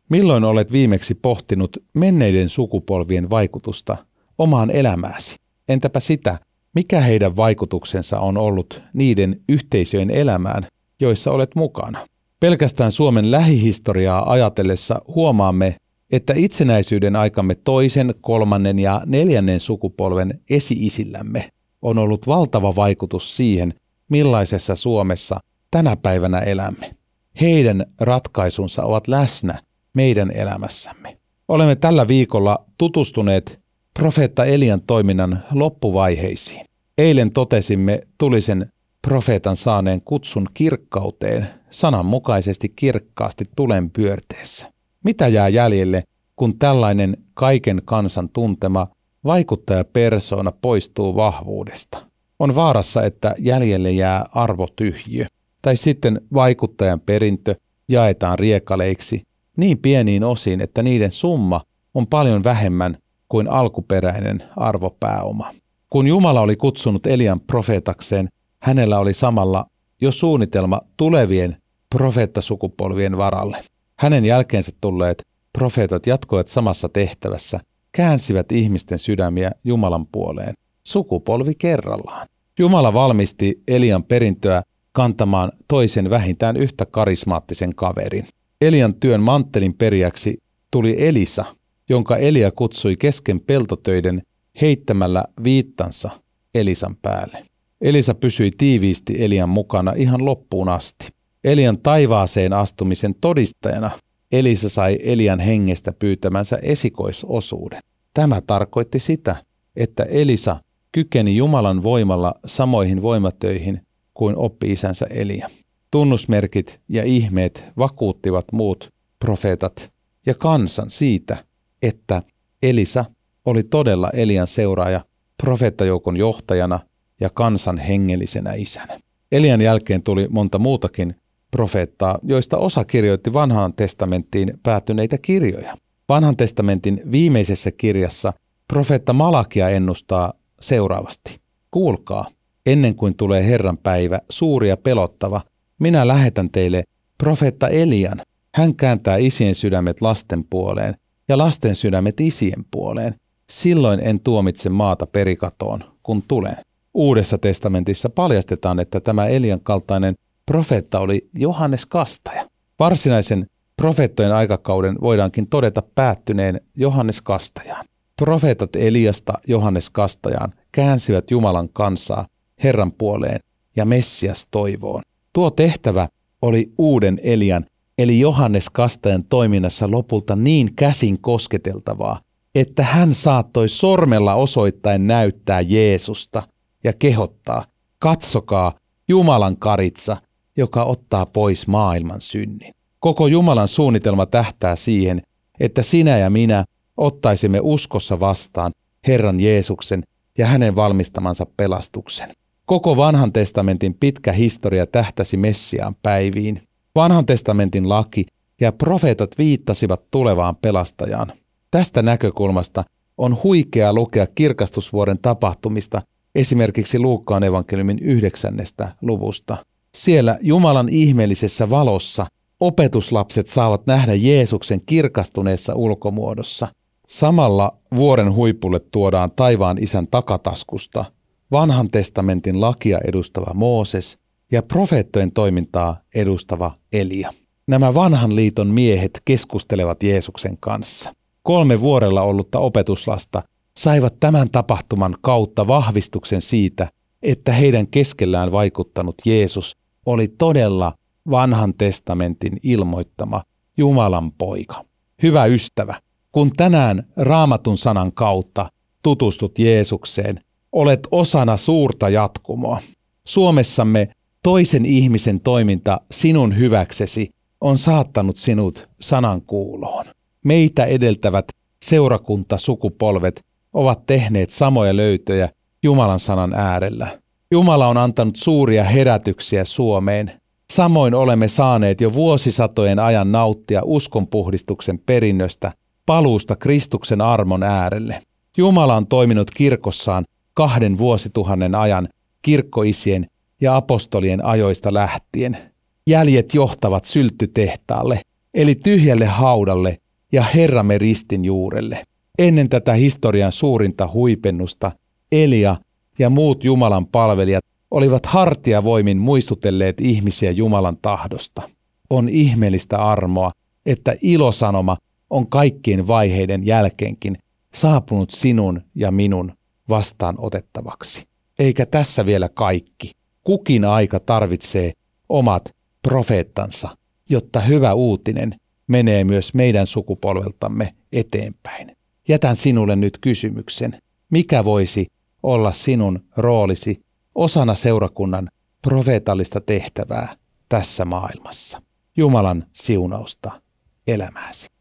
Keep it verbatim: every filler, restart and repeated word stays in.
Milloin olet viimeksi pohtinut menneiden sukupolvien vaikutusta omaan elämääsi? Entäpä sitä, mikä heidän vaikutuksensa on ollut niiden yhteisöjen elämään, joissa olet mukana? Pelkästään Suomen lähihistoriaa ajatellessa huomaamme, että itsenäisyyden aikamme toisen, kolmannen ja neljännen sukupolven esi-isillämme on ollut valtava vaikutus siihen, millaisessa Suomessa tänä päivänä elämme. Heidän ratkaisunsa ovat läsnä meidän elämässämme. Olemme tällä viikolla tutustuneet profeetta Elian toiminnan loppuvaiheisiin. Eilen totesimme tulisen profeetan saaneen kutsun kirkkauteen sananmukaisesti kirkkaasti tulen pyörteessä. Mitä jää jäljelle, kun tällainen kaiken kansan tuntema vaikuttajapersoona poistuu vahvuudesta? On vaarassa, että jäljelle jää arvotyhjiö, tai sitten vaikuttajan perintö jaetaan riekaleiksi niin pieniin osiin, että niiden summa on paljon vähemmän kuin alkuperäinen arvopääoma. Kun Jumala oli kutsunut Elian profeetakseen, hänellä oli samalla jo suunnitelma tulevien profeettasukupolvien varalle. Hänen jälkeensä tulleet profeetat jatkoivat samassa tehtävässä, käänsivät ihmisten sydämiä Jumalan puoleen, sukupolvi kerrallaan. Jumala valmisti Elian perintöä kantamaan toisen vähintään yhtä karismaattisen kaverin. Elian työn manttelin perijäksi tuli Elisa, jonka Elia kutsui kesken peltotöiden heittämällä viittansa Elisan päälle. Elisa pysyi tiiviisti Elian mukana ihan loppuun asti. Elian taivaaseen astumisen todistajana Elisa sai Elian hengestä pyytämänsä esikoisosuuden. Tämä tarkoitti sitä, että Elisa kykeni Jumalan voimalla samoihin voimatöihin kuin oppi-isänsä Elia. Tunnusmerkit ja ihmeet vakuuttivat muut profeetat ja kansan siitä, että Elisa oli todella Elian seuraaja, profeettajoukon johtajana ja kansan hengellisenä isänä. Elian jälkeen tuli monta muutakin profeettaa, joista osa kirjoitti Vanhaan testamenttiin päätyneitä kirjoja. Vanhan testamentin viimeisessä kirjassa profeetta Malakia ennustaa seuraavasti. Kuulkaa, ennen kuin tulee Herran päivä, suuri ja pelottava, minä lähetän teille profeetta Elian. Hän kääntää isien sydämet lasten puoleen ja lasten sydämet isien puoleen. Silloin en tuomitse maata perikatoon, kun tulen. Uudessa testamentissa paljastetaan, että tämä Elian kaltainen profeetta oli Johannes Kastaja. Varsinaisen profeettojen aikakauden voidaankin todeta päättyneen Johannes Kastajaan. Profeetat Eliasta Johannes Kastajaan käänsivät Jumalan kansaa Herran puoleen ja Messias toivoon. Tuo tehtävä oli uuden Elian eli Johannes Kastajan toiminnassa lopulta niin käsin kosketeltavaa, että hän saattoi sormella osoittain näyttää Jeesusta ja kehottaa, katsokaa Jumalan karitsa, joka ottaa pois maailman synnin. Koko Jumalan suunnitelma tähtää siihen, että sinä ja minä ottaisimme uskossa vastaan Herran Jeesuksen ja hänen valmistamansa pelastuksen. Koko Vanhan testamentin pitkä historia tähtäsi Messiaan päiviin. Vanhan testamentin laki ja profeetat viittasivat tulevaan pelastajaan. Tästä näkökulmasta on huikea lukea kirkastusvuoden tapahtumista esimerkiksi Luukkaan evankeliumin yhdeksännestä luvusta. Siellä Jumalan ihmeellisessä valossa opetuslapset saavat nähdä Jeesuksen kirkastuneessa ulkomuodossa. Samalla vuoren huipulle tuodaan taivaan isän takataskusta Vanhan testamentin lakia edustava Mooses ja profeettojen toimintaa edustava Elia. Nämä vanhan liiton miehet keskustelevat Jeesuksen kanssa. Kolme vuorella ollutta opetuslasta saivat tämän tapahtuman kautta vahvistuksen siitä, että heidän keskellään vaikuttanut Jeesus oli todella Vanhan testamentin ilmoittama Jumalan poika. Hyvä ystävä, kun tänään Raamatun sanan kautta tutustut Jeesukseen, olet osana suurta jatkumoa. Suomessamme toisen ihmisen toiminta sinun hyväksesi on saattanut sinut sanan kuuloon. Meitä edeltävät seurakuntasukupolvet ovat tehneet samoja löytöjä Jumalan sanan äärellä. Jumala on antanut suuria herätyksiä Suomeen. Samoin olemme saaneet jo vuosisatojen ajan nauttia uskonpuhdistuksen perinnöstä, paluusta Kristuksen armon äärelle. Jumala on toiminut kirkossaan kahden vuosituhannen ajan kirkkoisien ja apostolien ajoista lähtien. Jäljet johtavat sylttytehtaalle, eli tyhjälle haudalle ja Herramme ristin juurelle. Ennen tätä historian suurinta huipennusta Elia ja muut Jumalan palvelijat olivat hartiavoimin muistutelleet ihmisiä Jumalan tahdosta. On ihmeellistä armoa, että ilosanoma on kaikkien vaiheiden jälkeenkin saapunut sinun ja minun vastaan otettavaksi. Eikä tässä vielä kaikki. Kukin aika tarvitsee omat profeettansa, jotta hyvä uutinen menee myös meidän sukupolveltamme eteenpäin. Jätän sinulle nyt kysymyksen, mikä voisi olla sinun roolisi osana seurakunnan profeetallista tehtävää tässä maailmassa. Jumalan siunausta elämääsi.